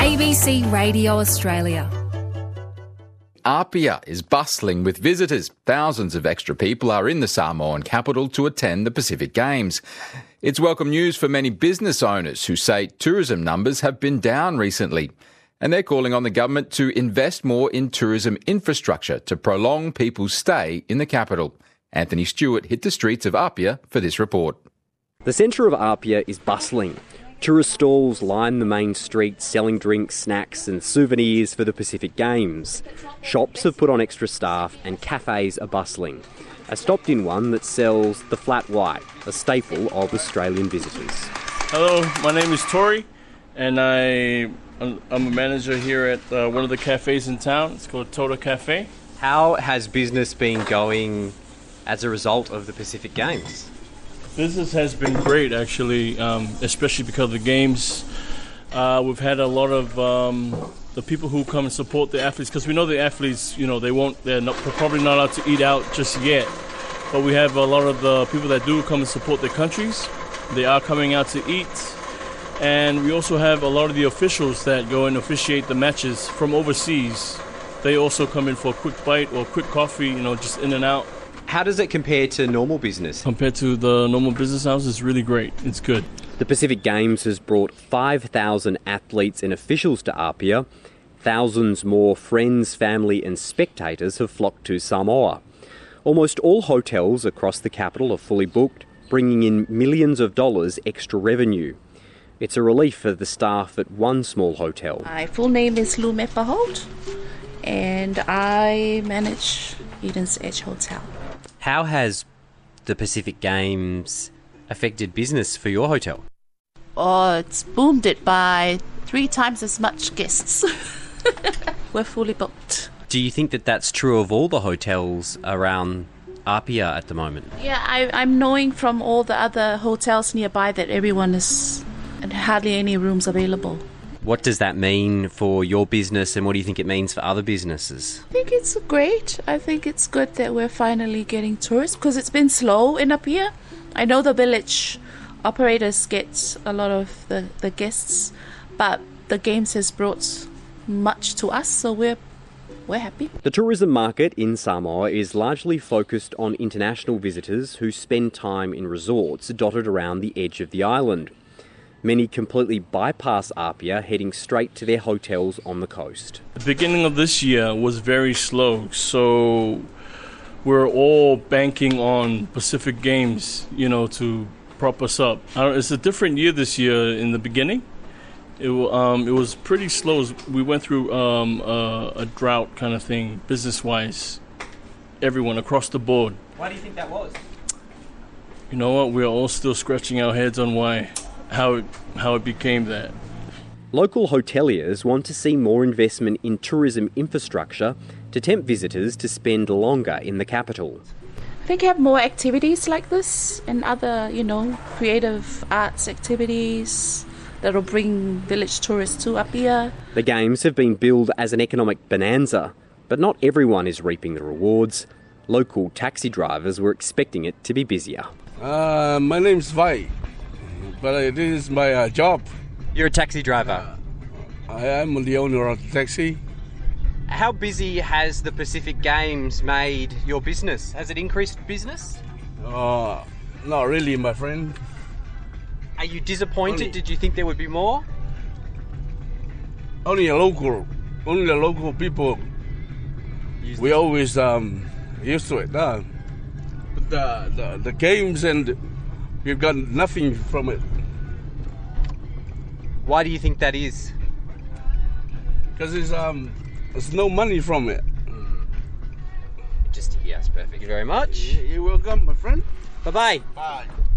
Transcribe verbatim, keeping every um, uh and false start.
A B C Radio Australia. Apia is bustling with visitors. Thousands of extra people are in the Samoan capital to attend the Pacific Games. It's welcome news for many business owners who say tourism numbers have been down recently. And they're calling on the government to invest more in tourism infrastructure to prolong people's stay in the capital. Anthony Stewart hit the streets of Apia for this report. The centre of Apia is bustling. Tourist stalls line the main streets selling drinks, snacks and souvenirs for the Pacific Games. Shops have put on extra staff and cafes are bustling. I stopped in one that sells the flat white, a staple of Australian visitors. Hello, my name is Tori and I, I'm a manager here at uh, one of the cafes in town. It's called Tota Cafe. How has business been going as a result of the Pacific Games? Business has been great, actually, um, especially because of the games. Uh, we've had a lot of um, the people who come and support the athletes, because we know the athletes, you know, they won't, they're not, probably not allowed to eat out just yet. But we have a lot of the people that do come and support their countries. They are coming out to eat. And we also have a lot of the officials that go and officiate the matches from overseas. They also come in for a quick bite or quick coffee, you know, just in and out. How does it compare to normal business? Compared to the normal business hours, it's really great. It's good. The Pacific Games has brought five thousand athletes and officials to Apia. Thousands more friends, family and spectators have flocked to Samoa. Almost all hotels across the capital are fully booked, bringing in millions of dollars extra revenue. It's a relief for the staff at one small hotel. My full name is Lou Mepaholt, and I manage Eden's Edge Hotel. How has the Pacific Games affected business for your hotel? Oh, it's boomed it by three times as much guests. We're fully booked. Do you think that that's true of all the hotels around Apia at the moment? Yeah, I, I'm knowing from all the other hotels nearby that everyone is, and hardly any rooms available. What does that mean for your business and what do you think it means for other businesses? I think it's great. I think it's good that we're finally getting tourists because it's been slow in Apia. I know the village operators get a lot of the, the guests, but the Games has brought much to us, so we're we're happy. The tourism market in Samoa is largely focused on international visitors who spend time in resorts dotted around the edge of the island. Many completely bypass Apia, heading straight to their hotels on the coast. The beginning of this year was very slow, so we're all banking on Pacific Games, you know, to prop us up. I don't, it's a different year this year in the beginning. It, um, it was pretty slow. We went through um, a, a drought kind of thing, business-wise, everyone across the board. Why do you think that was? You know what? We're all still scratching our heads on why. How it, how it became that. Local hoteliers want to see more investment in tourism infrastructure to tempt visitors to spend longer in the capital. I think have more activities like this and other, you know, creative arts activities that'll bring village tourists to Apia. The Games have been billed as an economic bonanza, but not everyone is reaping the rewards. Local taxi drivers were expecting it to be busier. Uh, my name's Vai. But uh, this is my uh, job. You're a taxi driver? Uh, I am the owner of the taxi. How busy has the Pacific Games made your business? Has it increased business? Uh, not really, my friend. Are you disappointed? Only, Did you think there would be more? Only a local, only the local people. Use we always um, used to it. Uh, but the, the, the games and... We've got nothing from it. Why do you think that is? Because there's, um, there's no money from it. Just, yes, perfect. Thank you very much. You're welcome, my friend. Bye-bye. Bye.